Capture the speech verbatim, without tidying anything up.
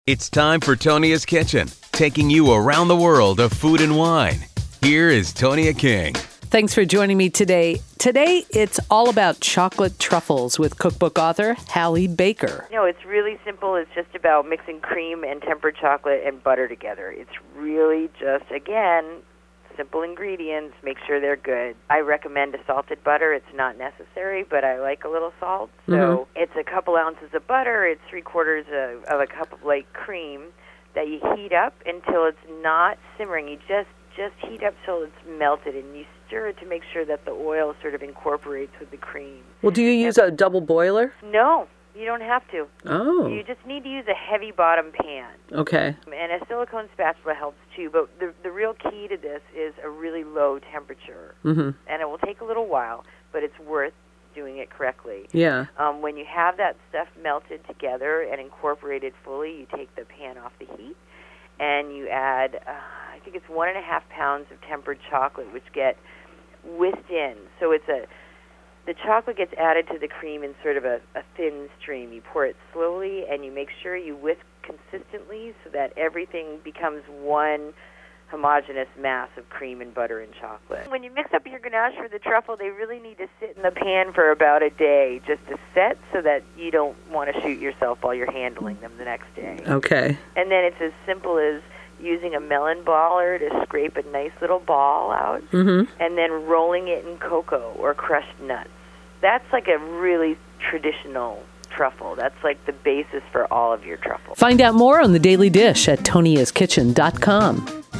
It's time for Tonia's Kitchen, taking you around the world of food and wine. Here is Tonia King. Thanks for joining me today. Today, it's all about chocolate truffles with cookbook author Hallie Baker. No, it's really simple. It's just about mixing cream and tempered chocolate and butter together. It's really just, again, simple ingredients. Make sure they're good. I recommend a salted butter. It's not necessary, but I like a little salt. So mm-hmm. It's a couple ounces of butter. It's three quarters of, of a cup of light cream that you heat up until it's not simmering. You just just heat up till it's melted, and you stir it to make sure that the oil sort of incorporates with the cream. Well, do you use and, a double boiler? No, you don't have to. Oh. You just need to use a heavy bottom pan. Okay. And a silicone spatula helps too, but the the real key to this is a really low temperature. Mm-hmm. And it will take a little while, but it's worth doing it correctly. Yeah. Um, when you have that stuff melted together and incorporated fully, you take the pan off the heat, and you add, uh, I think it's one and a half pounds of tempered chocolate, which get whisked in. So it's a, the chocolate gets added to the cream in sort of a, a thin stream. You pour it slowly, and you make sure you whisk consistently so that everything becomes one homogeneous mass of cream and butter and chocolate. When you mix up your ganache for the truffle, they really need to sit in the pan for about a day just to set so that you don't want to shoot yourself while you're handling them the next day. Okay. And then it's as simple as using a melon baller to scrape a nice little ball out mm-hmm. and then rolling it in cocoa or crushed nuts. That's like a really traditional truffle. That's like the basis for all of your truffles. Find out more on The Daily Dish at tonias kitchen dot com.